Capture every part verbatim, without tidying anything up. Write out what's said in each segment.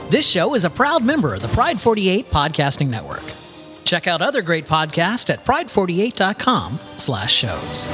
This show is a proud member of the Pride forty-eight Podcasting Network. Check out other great podcasts at pride forty-eight dot com slash shows.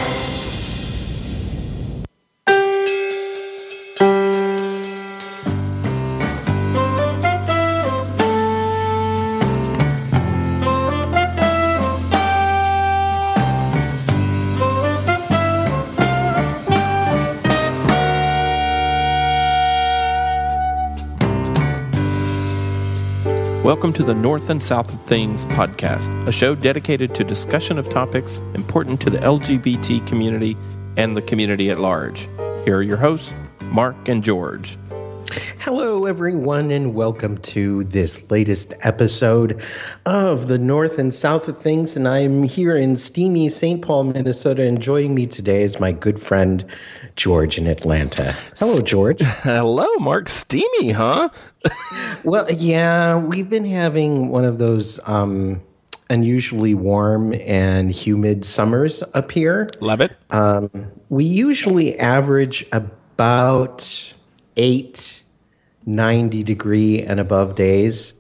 Welcome to the North and South of Things podcast, a show dedicated to discussion of topics important to the L G B T community and the community at large. Here are your hosts, Mark and George. Hello, everyone, and welcome to this latest episode of the North and South of Things. And I'm here in steamy Saint Paul, Minnesota, and joining me today is my good friend, George in Atlanta. Hello, George. Hello, Mark. Steamy, huh? Well, yeah, we've been having one of those um, unusually warm and humid summers up here. Love it. Um, we usually average about eight, ninety degree and above days.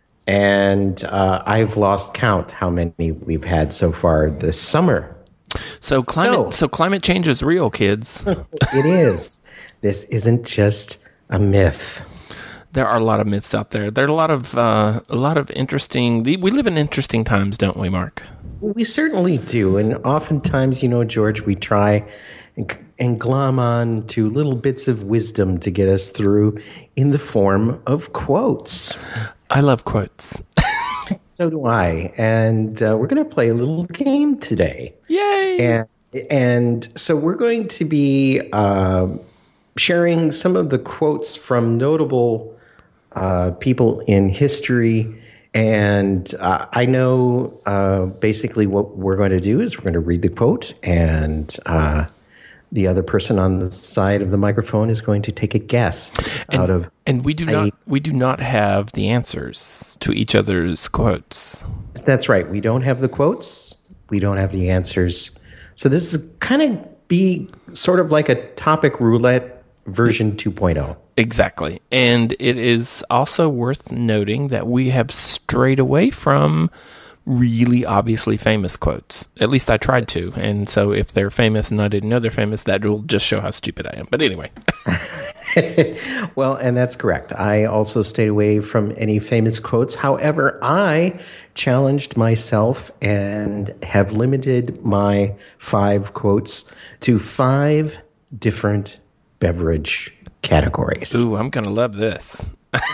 And uh, I've lost count how many we've had so far this summer. So climate, so, So- so climate change is real, kids. It is. This isn't just a myth. There are a lot of myths out there. There are a lot of uh, a lot of interesting. We live in interesting times, don't we, Mark? We certainly do. And oftentimes, you know, George, we try and, and glom on to little bits of wisdom to get us through in the form of quotes. I love quotes. So do I. And uh, we're going to play a little game today. Yay! And, and so we're going to be uh, sharing some of the quotes from notable uh, people in history. And uh, I know uh, basically what we're going to do is we're going to read the quote, and uh, the other person on the side of the microphone is going to take a guess and, out of. And we do I, not we do not have the answers to each other's quotes. That's right. We don't have the quotes. We don't have the answers. So this is kind of be sort of like a topic roulette version two point oh. Exactly. And it is also worth noting that we have strayed away from really obviously famous quotes. At least I tried to. And so if they're famous and I didn't know they're famous, that will just show how stupid I am. But anyway. Well, and that's correct. I also stayed away from any famous quotes. However, I challenged myself and have limited my five quotes to five different beverage categories. Ooh, I'm going to love this.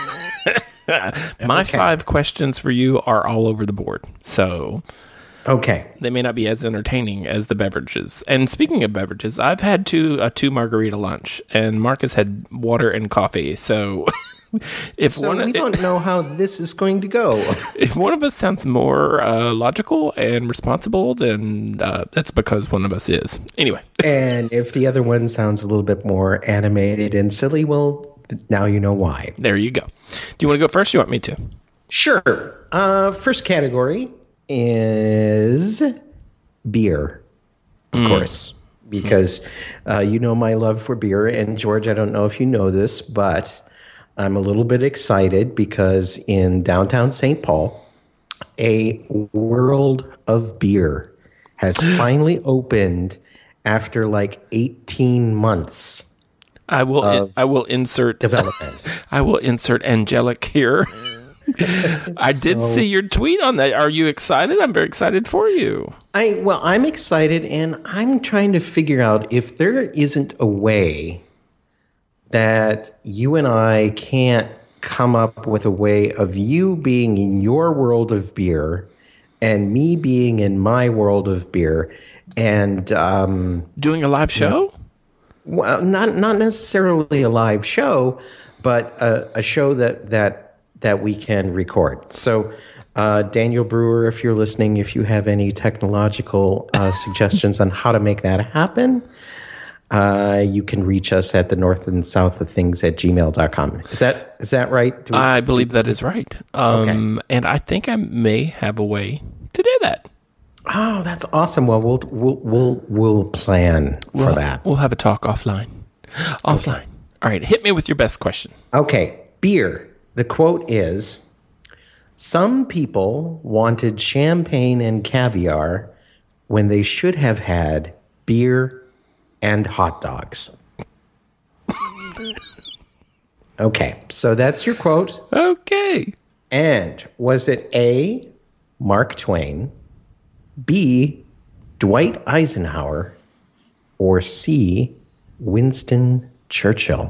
My Okay. five questions for you are all over the board. So Okay. they may not be as entertaining as the beverages. And speaking of beverages, I've had two a two margarita lunch, and Marcus had water and coffee. So if So one we don't know how this is going to go. if one of us sounds more uh, logical and responsible, then uh, that's because one of us is. Anyway, And if the other one sounds a little bit more animated and silly, well, now you know why. there you go. Do you want to go first? Or you want me to? Sure. Uh, first category is beer, of course, because uh, you know my love for beer. And George, I don't know if you know this, but I'm a little bit excited because in downtown Saint Paul, a World of Beer has finally opened after like eighteen months I will. Of I will insert development. I will insert angelic here. I did So- see your tweet on that. Are you excited? I'm very excited for you. I well, I'm excited, and I'm trying to figure out if there isn't a way that you and I can't come up with a way of you being in your world of beer and me being in my world of beer, and um, Doing a live show? well, not not necessarily a live show, but a, a show that that that we can record. So, uh, Daniel Brewer, if you're listening, if you have any technological uh, suggestions on how to make that happen, uh, you can reach us at the north and south of things at gmail dot com. Is that is that right? Do we- I believe that is right. Um, And I think I may have a way to do that. oh, that's awesome. Well, we'll we'll we'll, we'll plan for We'll, that. we'll have a talk offline. Offline. All right, hit me with your best question. Okay, beer. The quote is, "Some people wanted champagne and caviar when they should have had beer and hot dogs." Okay, so that's your quote. Okay. And was it A, Mark Twain, B, Dwight Eisenhower, or C, Winston Churchill?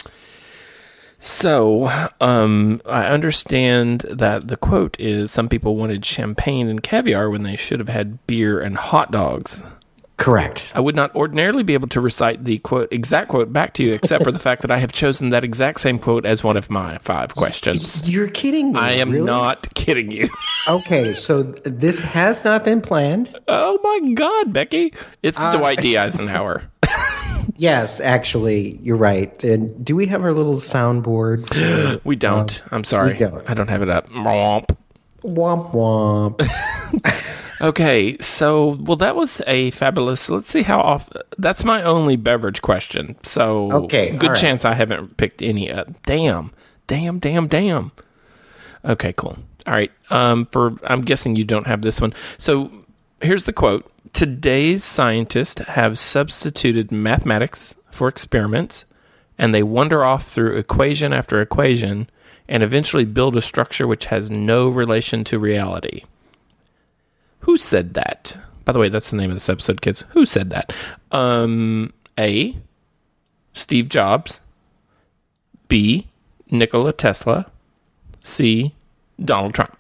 So, um, I understand that the quote is, some people wanted champagne and caviar when they should have had beer and hot dogs. Correct. I would not ordinarily be able to recite the quote, exact quote back to you, except for the fact that I have chosen that exact same quote as one of my five questions. You're kidding me. I am really? not kidding you. Okay, so this has not been planned. Oh my God, Becky. It's Uh, Dwight D. Eisenhower. Yes, actually, you're right. And do we have our little soundboard? We don't. I'm sorry. we don't. I don't have it up. Womp. Womp womp. Okay, so, well, that was a fabulous, let's see how often, that's my only beverage question. So, Okay, good all right. chance I haven't picked any up. Damn, damn, damn, damn. Okay, cool. All right, um, for, I'm guessing you don't have this one. So, here's the quote. Today's scientists have substituted mathematics for experiments, and they wander off through equation after equation, and eventually build a structure which has no relation to reality. Who said that? By the way, that's the name of this episode, kids. Who said that? Um, A, Steve Jobs. B, Nikola Tesla. C, Donald Trump.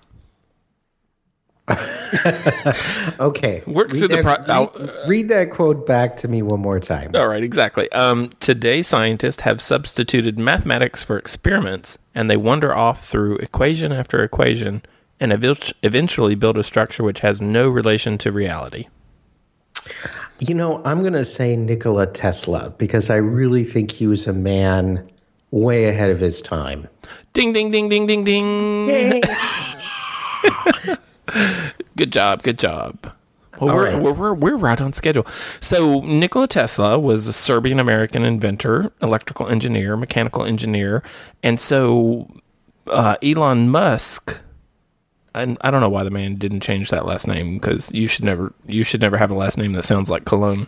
Okay. Work read through the that, pro- read, read that quote back to me one more time. All right, exactly. Um, today, scientists have substituted mathematics for experiments, and they wander off through equation after equation, and ev- eventually build a structure which has no relation to reality. You know, I'm going to say Nikola Tesla because I really think he was a man way ahead of his time. Ding, ding, ding, ding, ding, ding. Yay. Good job, good job. Well, All we're, right. we're, we're, we're right on schedule. So Nikola Tesla was a Serbian-American inventor, electrical engineer, mechanical engineer, and so uh, Elon Musk... And I don't know why the man didn't change that last name, because you should never you should never have a last name that sounds like cologne.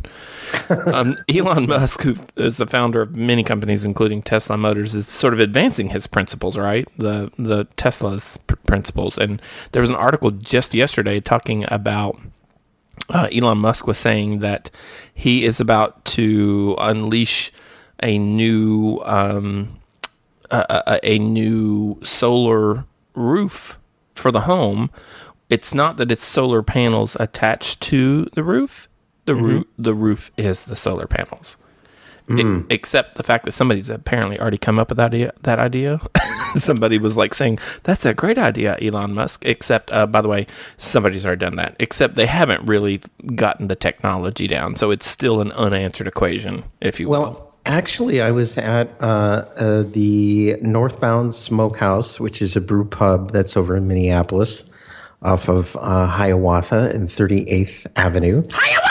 um, Elon Musk, who is the founder of many companies, including Tesla Motors, is sort of advancing his principles, right? The the Tesla's pr- principles. And there was an article just yesterday talking about uh, Elon Musk was saying that he is about to unleash a new um, a, a, a new solar roof for the home. It's not that it's solar panels attached to the roof. The mm-hmm. roof, the roof is the solar panels. Mm. It, except the fact that somebody's apparently already come up with that idea. That idea. Somebody was like saying, "That's a great idea, Elon Musk." Except, uh, by the way, somebody's already done that. Except they haven't really gotten the technology down, so it's still an unanswered equation, if you will. Well, actually, I was at uh, uh, the Northbound Smokehouse, which is a brew pub that's over in Minneapolis, off of uh, Hiawatha and thirty-eighth Avenue.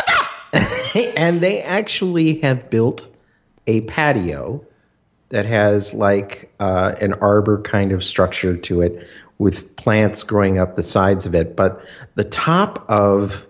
Hiawatha! And they actually have built a patio that has like uh, an arbor kind of structure to it with plants growing up the sides of it. But the top of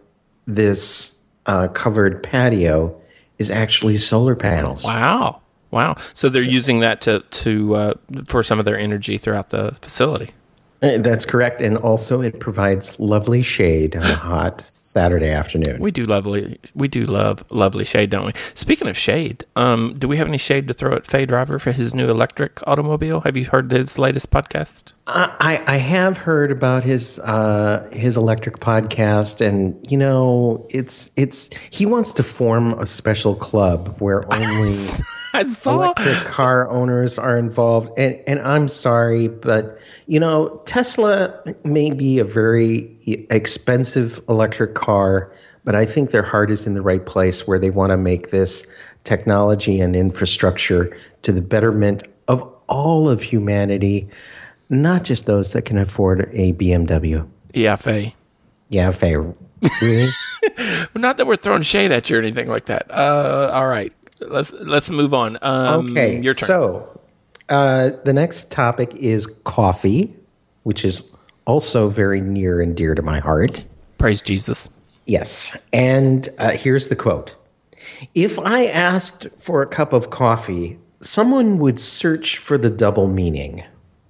this uh, covered patio is actually solar panels. Wow. Wow. So they're so, using that to, to uh, for some of their energy throughout the facility. That's correct. And also it provides lovely shade on a hot Saturday afternoon. We do lovely we do love lovely shade, don't we? Speaking of shade, um, do we have any shade to throw at Faye Driver for his new electric automobile? Have you heard his latest podcast? Uh, I, I have heard about his uh, his electric podcast, and you know, it's it's he wants to form a special club where only I saw electric car owners are involved. And and I'm sorry, but you know, Tesla may be a very expensive electric car, but I think their heart is in the right place where they want to make this technology and infrastructure to the betterment of all of humanity, not just those that can afford a B M W. Yeah, Faye. Yeah, Faye. Really? Well, not that we're throwing shade at you or anything like that. Uh, all right. Let's let's move on. Um, okay, your turn. So Uh, the next topic is coffee, which is also very near and dear to my heart. Praise Jesus. Yes. And uh, here's the quote. If I asked for a cup of coffee, someone would search for the double meaning.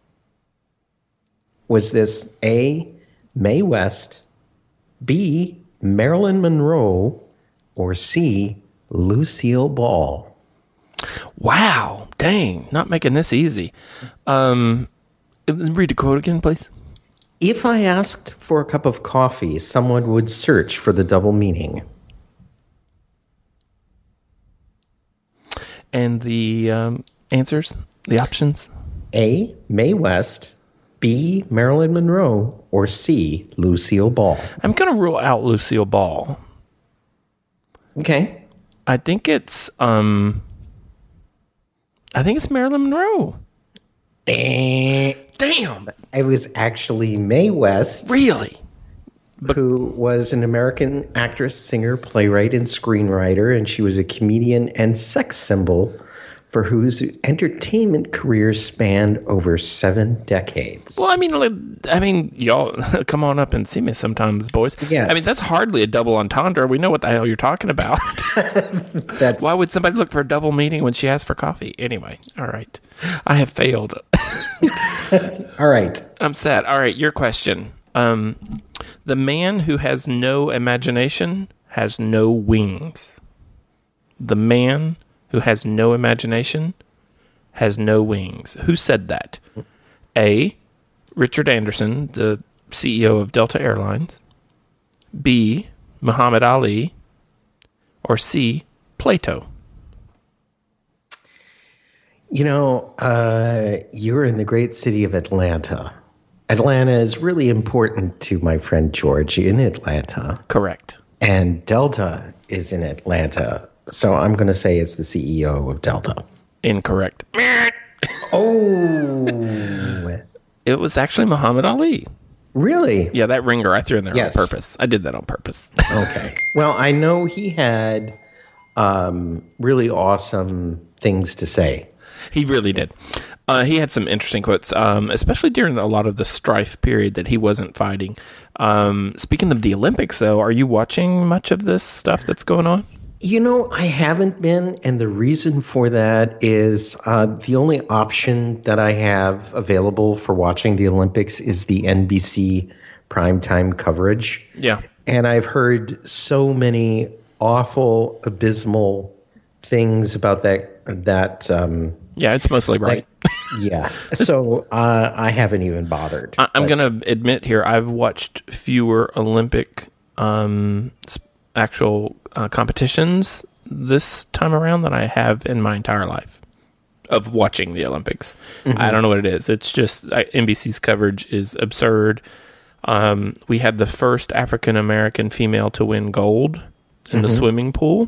Was this A, Mae West, B, Marilyn Monroe, or C, Lucille Ball? Wow. Dang. Not making this easy. Um, read the quote again, please. If I asked for a cup of coffee, someone would search for the double meaning. And the um, answers, the options? A, Mae West, B, Marilyn Monroe, or C, Lucille Ball? I'm going to rule out Lucille Ball. Okay. I think it's um I think it's Marilyn Monroe. Eh, Damn. It was actually Mae West, Really? who was an American actress, singer, playwright, and screenwriter, and she was a comedian and sex symbol for whose entertainment career spanned over seven decades. Well, I mean, like, I mean, y'all come on up and see me sometimes, boys. Yes. I mean, that's hardly a double entendre. We know what the hell you're talking about. That's Why would somebody look for a double meaning when she asked for coffee? Anyway, all right. I have failed. all right. I'm sad. All right, your question. Um, the man who has no imagination has no wings. The man who has no imagination has no wings. Who said that? A, Richard Anderson, the C E O of Delta Airlines. B, Muhammad Ali. Or C, Plato. You know, uh, you're in the great city of Atlanta. Atlanta is really important to my friend George in Atlanta. Correct. And Delta is in Atlanta. So I'm going to say it's the C E O of Delta. Incorrect. Oh. It was actually Muhammad Ali. Really? Yeah, that ringer I threw in there Yes. on purpose. I did that on purpose. Okay. Well, I know he had um, really awesome things to say. He really did. Uh, he had some interesting quotes, um, especially during a lot of the strife period that he wasn't fighting. Um, speaking of the Olympics, though, are you watching much of this stuff that's going on? You know, I haven't been, and the reason for that is uh, the only option that I have available for watching the Olympics is the N B C primetime coverage. Yeah. And I've heard so many awful, abysmal things about that. That um, Yeah, it's mostly right. like, yeah. So uh, I haven't even bothered. I, I'm But- going to admit here, I've watched fewer Olympic um, sp- actual uh, competitions this time around than I have in my entire life of watching the Olympics. Mm-hmm. I don't know what it is. It's just I, N B C's coverage is absurd. Um, we had the first African American female to win gold in mm-hmm. the swimming pool.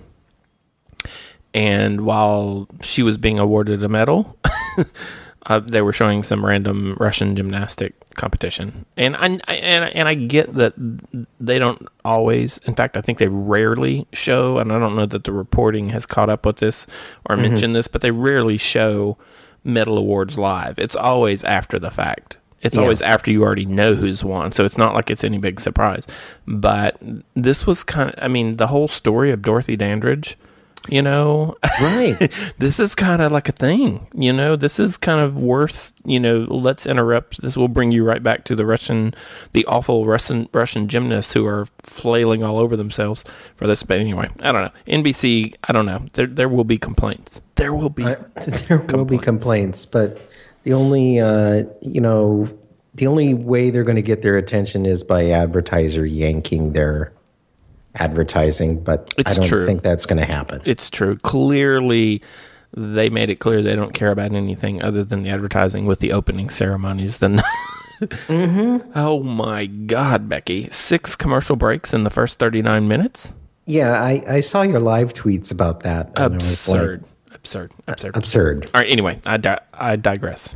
And while she was being awarded a medal, uh, they were showing some random Russian gymnastic competition. And I, and, and I get that they don't always, in fact, I think they rarely show, and I don't know that the reporting has caught up with this or mm-hmm. mentioned this, but they rarely show medal awards live. It's always after the fact. It's yeah. always after you already know who's won, so it's not like it's any big surprise. But this was kind of, I mean, the whole story of Dorothy Dandridge, you know, right. This is kind of like a thing, you know, this is kind of worth, you know, let's interrupt. This will bring you right back to the Russian, the awful Russian, Russian gymnasts who are flailing all over themselves for this. But anyway, I don't know. N B C, I don't know. There, there will be complaints. There will be, uh, there will complaints. be complaints, but the only, uh, you know, the only way they're going to get their attention is by advertiser yanking their advertising, but it's I don't true. think that's going to happen. It's true. Clearly, they made it clear they don't care about anything other than the advertising with the opening ceremonies. Then, mm-hmm. Oh my God, Becky! Six commercial breaks in the first thirty-nine minutes. Yeah, I, I saw your live tweets about that. Absurd. Like, absurd. Absurd. Absurd. All right. Anyway, I di- I digress.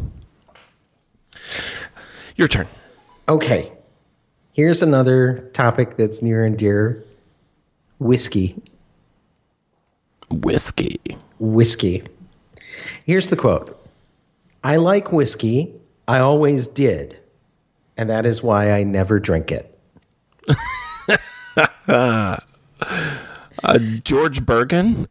Your turn. Okay. Here's another topic that's near and dear. Whiskey. Whiskey. Whiskey. Here's the quote. I like whiskey. I always did. And that is why I never drink it. uh, George Bergen?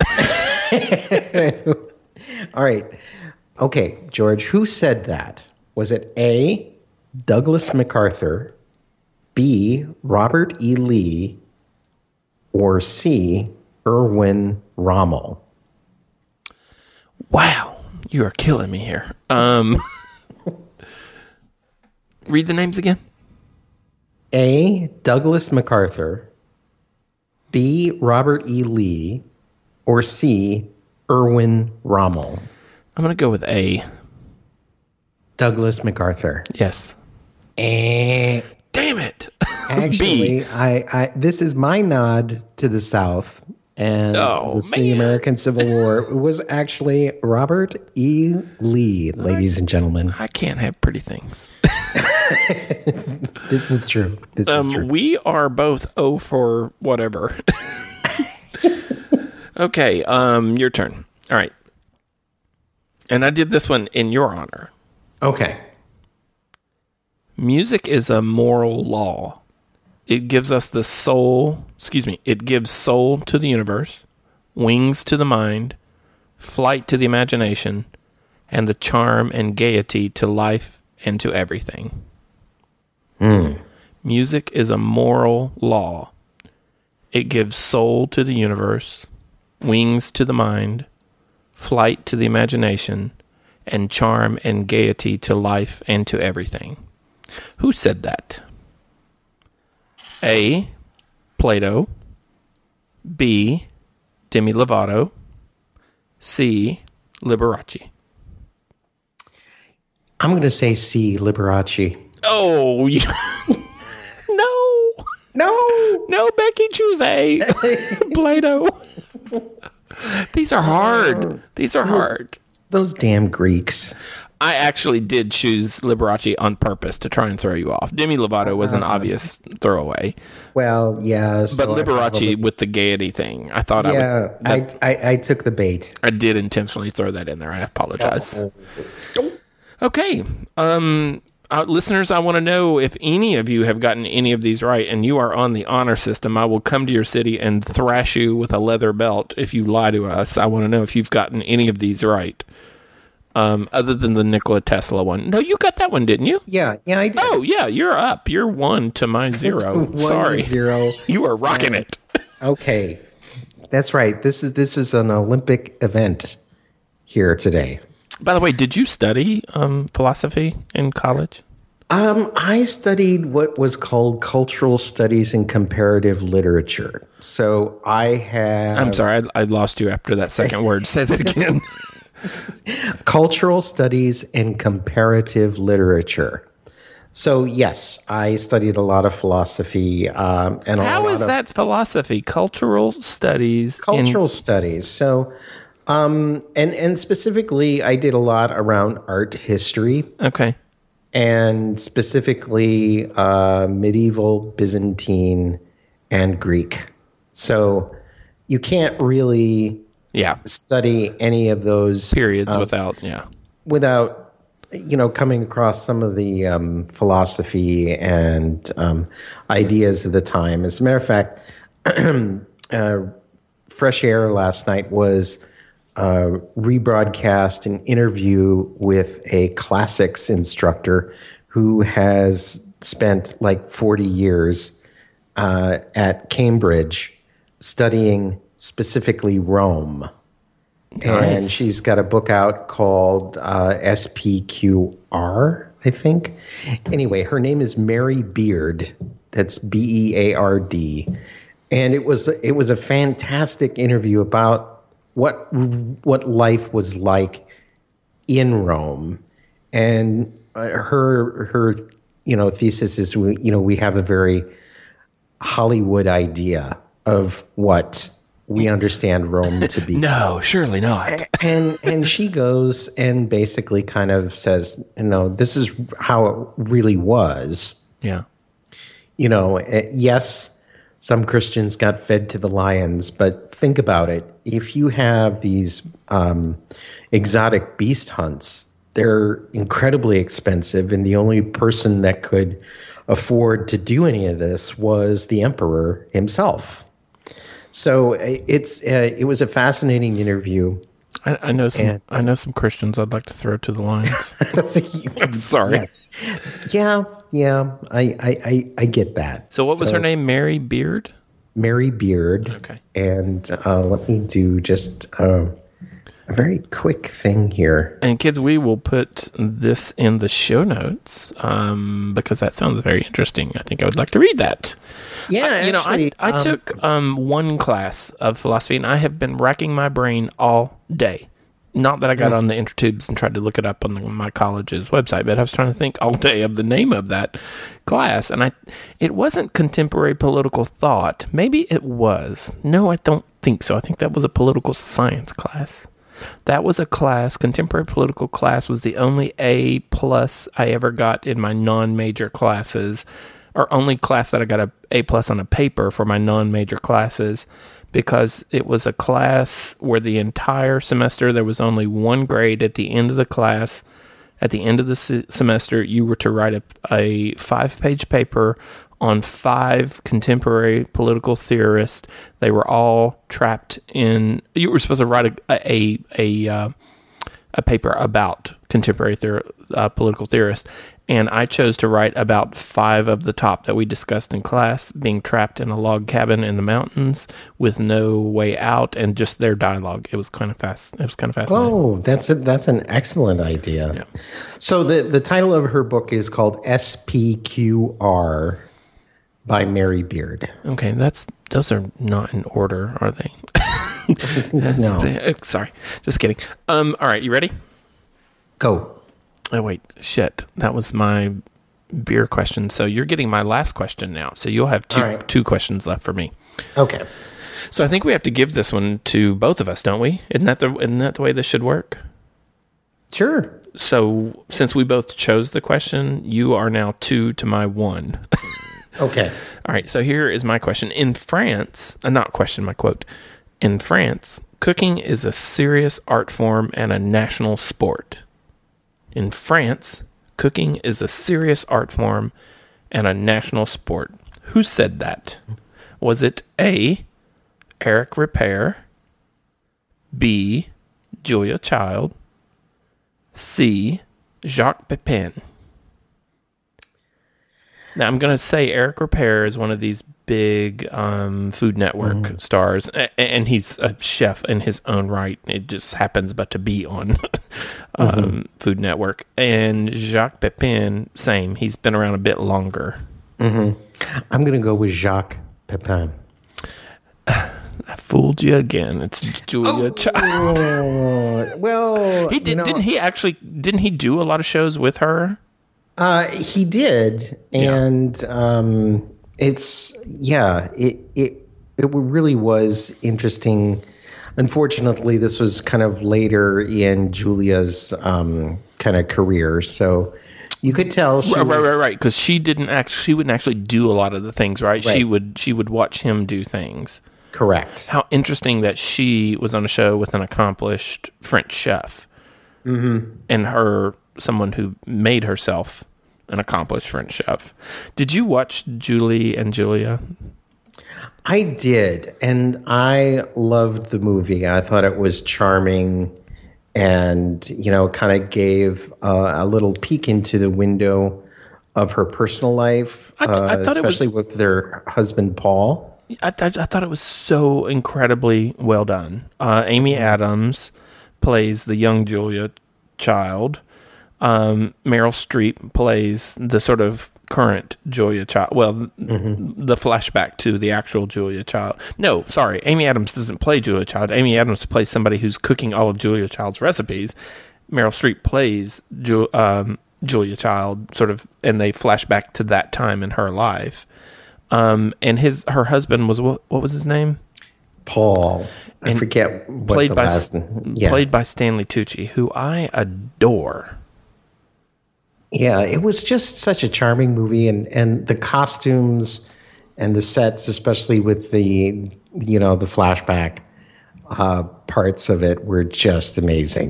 All right. Okay, George, who said that? Was it A, Douglas MacArthur, B, Robert E. Lee, or C, Erwin Rommel? Wow, you are killing me here. Um, read the names again. A, Douglas MacArthur, B, Robert E. Lee, or C, Erwin Rommel? I'm going to go with A. Douglas MacArthur. Yes. Eh. Damn it. Actually, B. I, I this is my nod to the South and Oh, the, the American Civil War. It was actually Robert E. Lee, ladies and gentlemen. I can't have pretty things. This is true. This um, is true. We are both O for whatever. Okay, um, your turn. All right. And I did this one in your honor. Okay. Music is a moral law. It gives us the soul, excuse me, it gives soul to the universe, wings to the mind, flight to the imagination, and the charm and gaiety to life and to everything. Mm. Music is a moral law. It gives soul to the universe, wings to the mind, flight to the imagination, and charm and gaiety to life and to everything. Who said that? A, Plato. B, Demi Lovato. C, Liberace. I'm going to say C, Liberace. Oh, you, no. No. No, Becky, choose A. Plato. These are hard. These are hard. Those damn Greeks. I actually did choose Liberace on purpose to try and throw you off. Demi Lovato was an obvious throwaway. Well, yeah. So But I Liberace probably- with the gaiety thing, I thought yeah, I would. That, I, I, I took the bait. I did intentionally throw that in there. I apologize. Oh. Okay. Um, uh, listeners, I want to know if any of you have gotten any of these right and you are on the honor system. I will come to your city and thrash you with a leather belt if you lie to us. I want to know if you've gotten any of these right. Um, other than the Nikola Tesla one. No, you got that one, didn't you? Yeah, yeah, I did. Oh, yeah, you're up. You're one to my zero. One to Sorry. zero. You are rocking it. Okay, that's right. This is this is an Olympic event here today. By the way, did you study um, philosophy in college? Um, I studied what was called cultural studies and comparative literature. So I have I'm sorry, I, I lost you after that second word. Say that again. cultural studies and comparative literature. So yes, I studied a lot of philosophy. Um, and a How lot is of that philosophy? Cultural studies. cultural in- studies. So, um, and and specifically, I did a lot around art history. Okay. And specifically uh, medieval, Byzantine, and Greek. So you can't really Yeah. study any of those Periods um, without, yeah. without, you know, coming across some of the um, philosophy and um, ideas of the time. As a matter of fact, uh, Fresh Air last night was Uh, rebroadcast an interview with a classics instructor who has spent like forty years uh, at Cambridge studying specifically Rome. And Nice. she's got a book out called uh, S P Q R, I think. Anyway, her name is Mary Beard. That's B E A R D. And it was it was a fantastic interview about what what life was like in Rome, and uh, her her you know thesis is we, you know we have a very Hollywood idea of what we understand Rome to be. No, surely not. and and she goes and basically kind of says, you know, this is how it really was. Yeah. You know, eh, yes, some Christians got fed to the lions, but think about it. If you have these um, exotic beast hunts they're incredibly expensive, and the only person that could afford to do any of this was the emperor himself. So it's uh, it was a fascinating interview. I, I know some. And, I know some Christians I'd like to throw to the lions. I'm sorry. Yes. Yeah, yeah, I, I, I, I get that. So, what was so, her name? Mary Beard. Mary Beard. Okay. And uh, let me do just uh, a very quick thing here. And kids, we will put this in the show notes um, because that sounds very interesting. I think I would like to read that. Yeah, I, you actually, know, I, I um, took um, one class of philosophy, and I have been racking my brain all day. Not that I got mm. on the intertubes and tried to look it up on the, my college's website, but I was trying to think all day of the name of that class, and I it wasn't contemporary political thought. Maybe it was. No, I don't think so. I think that was a political science class. That was a class, contemporary political class was the only A plus I ever got in my non-major classes, or only class that I got a A plus on a paper for my non-major classes, because it was a class where the entire semester there was only one grade. At the end of the class, at the end of the se- semester, you were to write a, a five-page paper on five contemporary political theorists. They were all trapped in. You were supposed to write a a a, uh, a paper about contemporary theor- uh, political theorists. And I chose to write about five of the top that we discussed in class, being trapped in a log cabin in the mountains with no way out, and just their dialogue. It was kind of fast. It was kind of fascinating. Oh, that's a, that's an excellent idea. Yeah. So the the title of her book is called S P Q R by Mary Beard. Okay, that's those are not in order, are they? No. Sorry, just kidding. Um, all right, you ready? Go. Oh, wait, shit. That was my beer question. So you're getting my last question now. So you'll have two right. two questions left for me. Okay. So I think we have to give this one to both of us, don't we? Isn't that the isn't that the way this should work? Sure. So since we both chose the question, you are now two to my one. Okay. All right. So here is my question. In France, uh, not question, my quote. In France, cooking is a serious art form and a national sport. In France, cooking is a serious art form and a national sport. Who said that? Was it A, Eric Ripert, B, Julia Child, C, Jacques Pepin? Now, I'm going to say Eric Ripert is one of these big um, Food Network mm. stars, and he's a chef in his own right. It just happens but to be on um, mm-hmm. Food Network. And Jacques Pepin, same. He's been around a bit longer. Mm-hmm. I'm going to go with Jacques Pepin. I fooled you again. It's Julia oh, Child. Well, he did, you know, didn't he actually? Didn't he do a lot of shows with her? Uh, he did, and yeah. um, it's yeah, it it it really was interesting. Unfortunately, this was kind of later in Julia's um, kind of career, so you could tell she right, was, right, right, right, because she didn't actually, she wouldn't actually do a lot of the things, right? right? She would, she would watch him do things. Correct. How interesting that she was on a show with an accomplished French chef, mm-hmm. and her, someone who made herself an accomplished French chef. Did you watch Julie and Julia? I did, and I loved the movie. I thought it was charming, and you know, kind of gave uh, a little peek into the window of her personal life, I, th- I uh, thought especially it was, with their husband Paul. I, I, I thought it was so incredibly well done. Uh, Amy Adams plays the young Julia Child. Um, Meryl Streep plays the sort of current Julia Child. Well, mm-hmm. the flashback to the actual Julia Child. No, sorry. Amy Adams doesn't play Julia Child. Amy Adams plays somebody who's cooking all of Julia Child's recipes. Meryl Streep plays Ju- um, Julia Child, sort of, and they flash back to that time in her life. Um, and his her husband was, what, what was his name? Paul. I and forget what played the by, last yeah. Played by Stanley Tucci, who I adore. Yeah, it was just such a charming movie, and, and the costumes and the sets, especially with the, you know, the flashback uh, parts of it, were just amazing.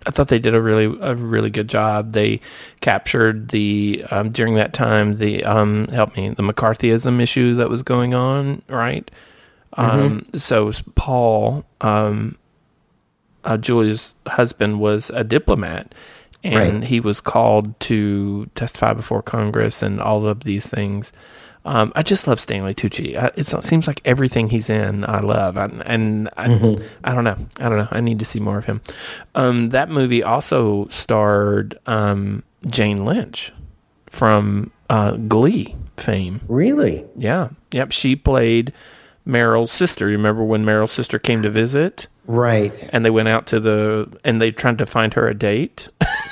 I thought they did a really a really good job. They captured the um, during that time the um, help me the McCarthyism issue that was going on, right? Mm-hmm. Um, so Paul, um, uh, Julia's husband, was a diplomat, and right. he was called to testify before Congress and all of these things. Um, I just love Stanley Tucci. I, it's, it seems like everything he's in, I love. I, and I, mm-hmm. I don't know. I don't know. I need to see more of him. Um, that movie also starred um, Jane Lynch from uh, Glee fame. Really? Yeah. Yep. She played Meryl's sister. You remember when Meryl's sister came to visit? Right. And they went out to the, and they tried to find her a date.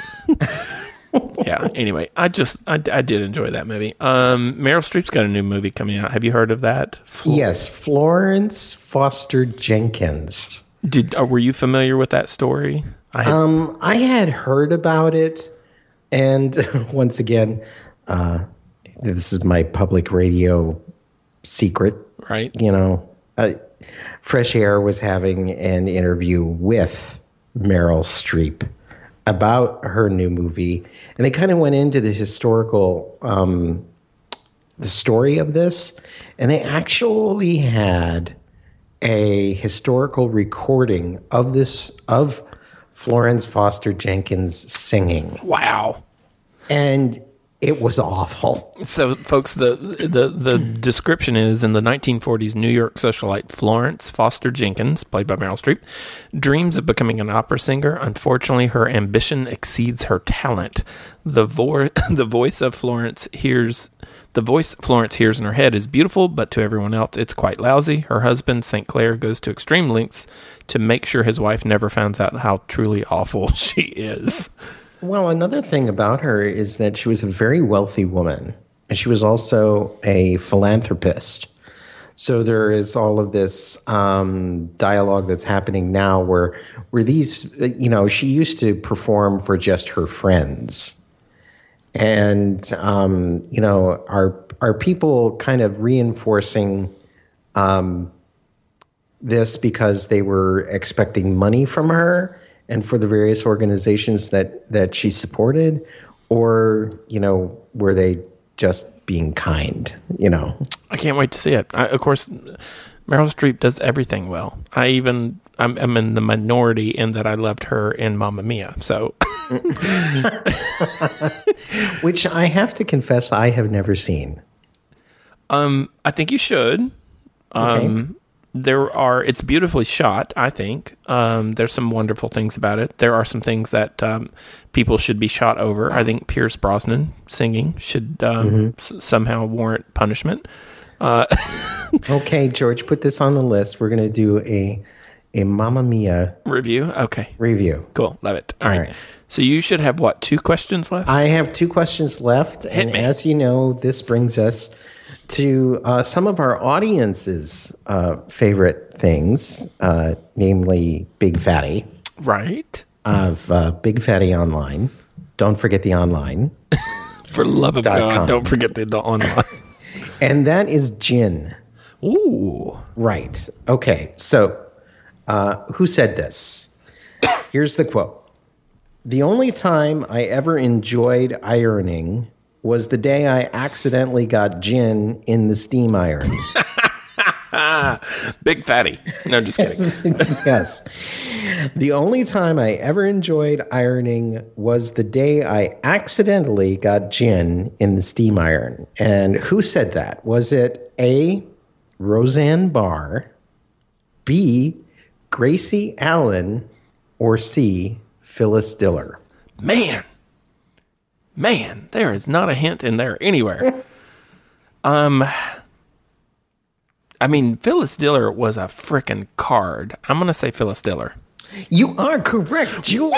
Yeah. Anyway, I just I, I did enjoy that movie. Um, Meryl Streep's got a new movie coming out. Have you heard of that? Fl- yes, Florence Foster Jenkins. Did uh, were you familiar with that story? I had, um, I had heard about it, and once again, uh, this is my public radio secret, right? You know, uh, Fresh Air was having an interview with Meryl Streep about her new movie, and they kind of went into the historical, um, the story of this, and they actually had a historical recording of this, of Florence Foster Jenkins singing. Wow. And it was awful. So, folks, the, the the description is, in the nineteen forties, New York socialite Florence Foster Jenkins, played by Meryl Streep, dreams of becoming an opera singer. Unfortunately, her ambition exceeds her talent. The vo- the voice of Florence hears the voice Florence hears in her head is beautiful, but to everyone else, it's quite lousy. Her husband, Saint Clair, goes to extreme lengths to make sure his wife never finds out how truly awful she is. Well, another thing about her is that she was a very wealthy woman, and she was also a philanthropist. So there is all of this um, dialogue that's happening now where, where these, you know, she used to perform for just her friends. And, um, you know, are, are people kind of reinforcing um, this because they were expecting money from her and for the various organizations that, that she supported, or, you know, were they just being kind, you know? I can't wait to see it. I, of course, Meryl Streep does everything well. I even, I'm, I'm in the minority in that I loved her in Mamma Mia, so. Which I have to confess I have never seen. Um, I think you should. Um, okay. There are, it's beautifully shot, I think. Um, there's some wonderful things about it. There are some things that um, people should be shot over. I think Pierce Brosnan singing should um, mm-hmm. s- somehow warrant punishment. Uh, okay, George, put this on the list. We're going to do a a Mamma Mia review. Okay. Review. Cool. Love it. All, All right. right. So you should have, what, two questions left? I have two questions left. Hit and me. As you know, this brings us to uh, some of our audience's uh, favorite things, uh, namely Big Fatty. Right. Of uh, Big Fatty Online. Don't forget the online. For the love of God, com. Don't forget the, the online. And that is gin. Ooh. Right. Okay. So, uh, who said this? Here's the quote. The only time I ever enjoyed ironing was the day I accidentally got gin in the steam iron. Big Fatty. No, just kidding. Yes. The only time I ever enjoyed ironing was the day I accidentally got gin in the steam iron. And who said that? Was it A, Roseanne Barr, B, Gracie Allen, or C, Phyllis Diller? Man. Man, there is not a hint in there anywhere. um, I mean, Phyllis Diller was a frickin' card. I'm going to say Phyllis Diller. You are correct, George.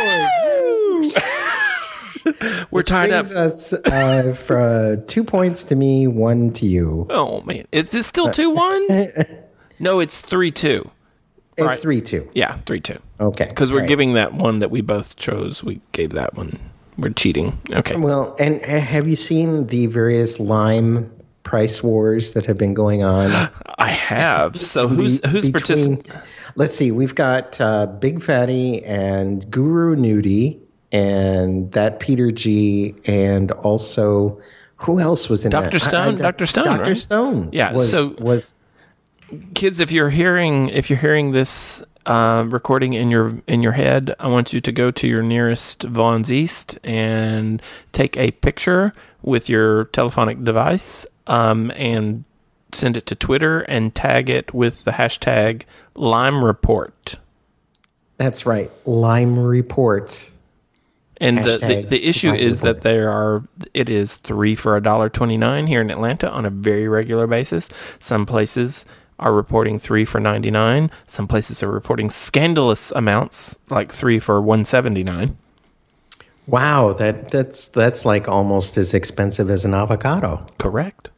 We're Which tied up. us uh, for two points to me, one to you. Oh, man. Is it still two one? No, it's three two. It's right. three two. Yeah, three two. Okay. Because we're right. giving that one that we both chose. We gave that one. We're cheating. Okay. Well, and have you seen the various Lime price wars that have been going on? I have. So who's who's participating? Let's see. We've got uh, Big Fatty and Guru Nudie and that Peter G. And also, who else was in Doctor that? Stone. I, I, Doctor Stone. Doctor Right? Stone. Yeah. Was, so was kids, if you're hearing if you're hearing this uh, recording in your in your head, I want you to go to your nearest Vaughn's East and take a picture with your telephonic device um, and send it to Twitter and tag it with the hashtag Lime Report. That's right, Lime Report. And the, the, the issue Lime is Report. that there are it is three for a dollar twenty nine here in Atlanta on a very regular basis. Some places are reporting three for ninety nine. Some places are reporting scandalous amounts like three for one seventy nine. Wow, that that's that's like almost as expensive as an avocado. Correct.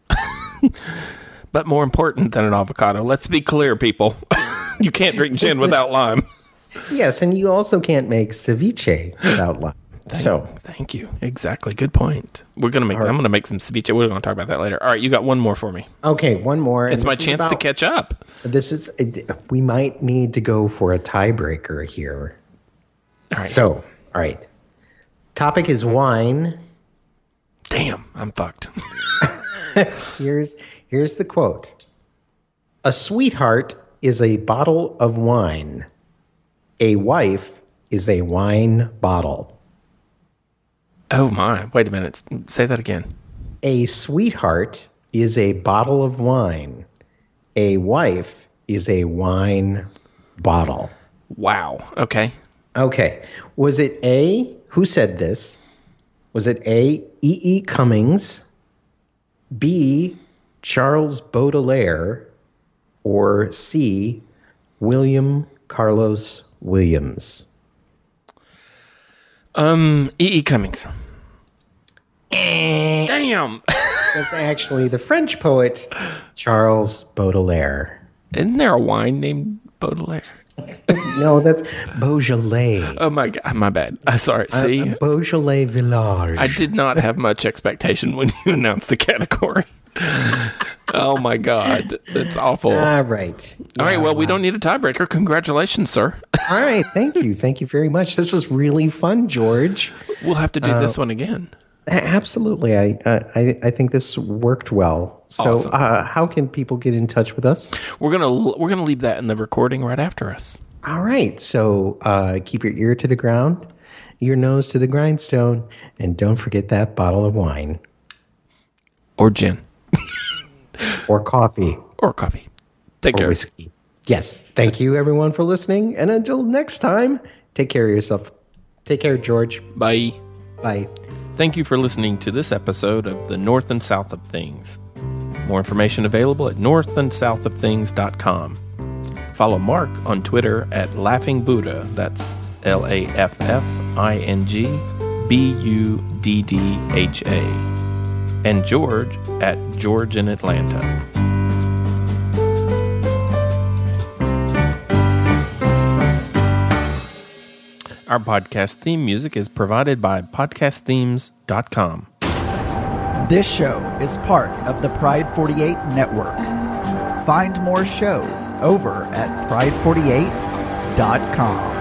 But more important than an avocado, let's be clear, people. You can't drink gin without lime. Yes, and you also can't make ceviche without lime. Thank, so, thank you. Exactly. Good point. We're gonna make. Right. I'm gonna make some ceviche. We're gonna talk about that later. All right, you got one more for me. Okay, one more. It's my chance about, to catch up. This is. We might need to go for a tiebreaker here. All right. So, all right. Topic is wine. Damn, I'm fucked. here's here's the quote. A sweetheart is a bottle of wine. A wife is a wine bottle. Oh my, wait a minute. Say that again. A sweetheart is a bottle of wine. A wife is a wine bottle. Wow. Okay. Okay. Was it A, who said this? Was it A, E E. Cummings, B, Charles Baudelaire, or C, William Carlos Williams? Um, E E. Cummings. Damn. That's actually the French poet Charles Baudelaire. Isn't there a wine named Baudelaire? No, that's Beaujolais. Oh my god, my bad. Uh, sorry. See, uh, Beaujolais Village. I did not have much expectation when you announced the category. Oh my god, that's awful. All right. All right. Well, we don't need a tiebreaker. Congratulations, sir. All right. Thank you. Thank you very much. This was really fun, George. We'll have to do uh, this one again. Absolutely. I I I think this worked well. So, Awesome. uh, how can people get in touch with us? We're gonna we're gonna leave that in the recording right after us. All right. So, uh, keep your ear to the ground, your nose to the grindstone, and don't forget that bottle of wine Or gin. or coffee Or coffee. Take or care. whiskey. Yes. Thank you, everyone, for listening. And until next time, take care of yourself. Take care, George. Bye. Bye. Thank you for listening to this episode of The North and South of Things. More information available at north and south of things dot com. Follow Mark on Twitter at Laughing Buddha. That's L A F F I N G B U D D H A. And George at George in Atlanta. Our podcast theme music is provided by podcast themes dot com. This show is part of the Pride forty-eight Network. Find more shows over at pride forty-eight dot com.